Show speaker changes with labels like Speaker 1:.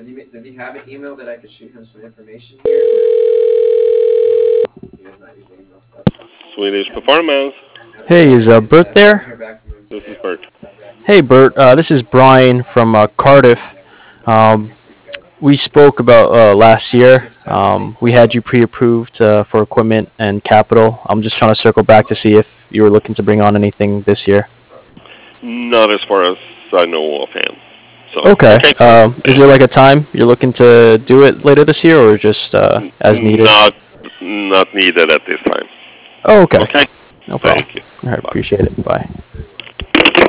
Speaker 1: Does he have an email that I could shoot him some information here? He does not use the email.
Speaker 2: Swedish Performance.
Speaker 3: Hey, is Bert there?
Speaker 2: This is Bert.
Speaker 3: Hey, Bert. This is Brian from Cardiff. Um, we spoke about last year. We had you pre-approved for equipment and capital. I'm just trying to circle back to see if you were looking to bring on anything this year.
Speaker 2: Not as far as I know offhand. So
Speaker 3: Okay.
Speaker 2: okay.
Speaker 3: Is there like a time you're looking to do it later this year, or just as needed?
Speaker 2: Not needed at this time.
Speaker 3: Oh, okay.
Speaker 2: Okay.
Speaker 3: No problem.
Speaker 2: Thank you.
Speaker 3: All right.
Speaker 2: Bye.
Speaker 3: Appreciate it. Bye.